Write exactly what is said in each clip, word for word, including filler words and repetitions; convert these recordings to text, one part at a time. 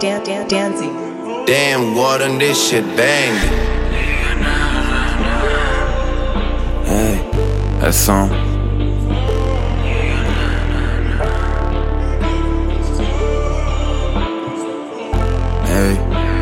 dan dan dancing. Damn, what on this shit banged. Hey, حسام Hey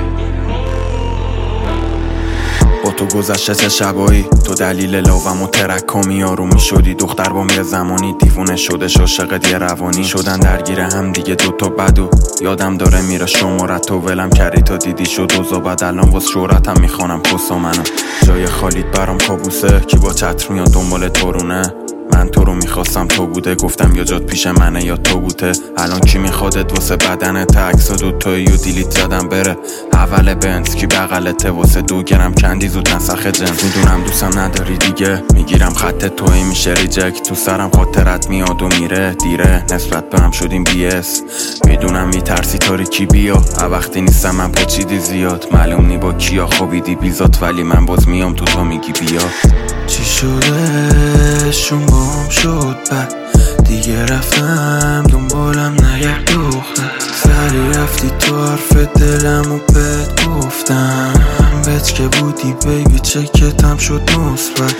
با تو گذشته چه شبایی، تو دلیل لاوم و ترکامی آرومی شدی. دختر با یه زمانی دیوونه شده عاشقت یه روانی شدن درگیر هم دیگه دوتا بدو. یادم داره میره شمارت تو ولم کردی تا دیدی شد و بعد الان واس شهرتم میخوانم پسا منو. جای خالیت برام کابوسه کی با چتر میان دنبال تورونه. من تو رو میخواستم تو بوده گفتم یا جات پیش منه یا تو بوده. الان کی میخوادت واسه بدنت عکس و دوتایی و دیلیت زدم بره. اول بنز کی بغلته واسه دو گرم کندی زود نسخ جنس. میدونم دوستم نداری دیگه میگیرم خط توی میشه ریجکت. تو سرم خاطرت میاد و میره دیره نسبت برم شدیم بی اس. میدونم میترسی تاریکی بیا وقتی نیستم من پاچیدی زیاد. معلوم نی با کیا خوابیدی بیزات ولی من باز میام تو تا میگی بیا. چی شده شون بام شد بعد دیگه رفتم دنبالم نگه دختر. سری رفتی تو حرف دلم و بهت گفتم بهت که بودی بیبی چکتم شد مثبت.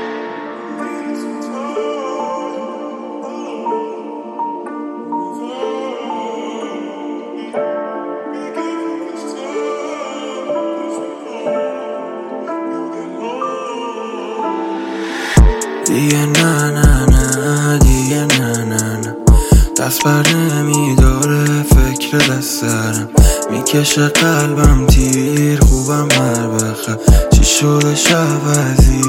دیگه نه نه نه دیگه نه نه نه دست بر نمیداره فکر دست سرم میکشه قلبم تیر خوبم هر بخه. چی شده شبازی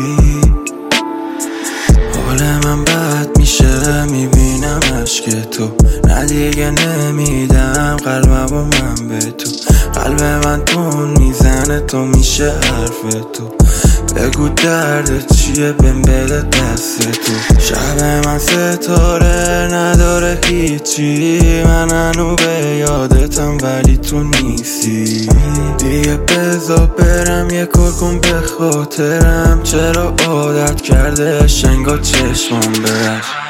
حال من بد میشه میبینم عشق تو. نه دیگه نمیدم قلبم با من به تو. قلب من تون میزنه تو میشه حرف تو. بگو درد چیه بهم بده دست تو. شب من ستاره نداره هیچی. من هنو به یادتم ولی تو نیستی. دیگه بذار برم یه کار کن به خاطرم. چرا عادت کرده شنگا چشمم برش.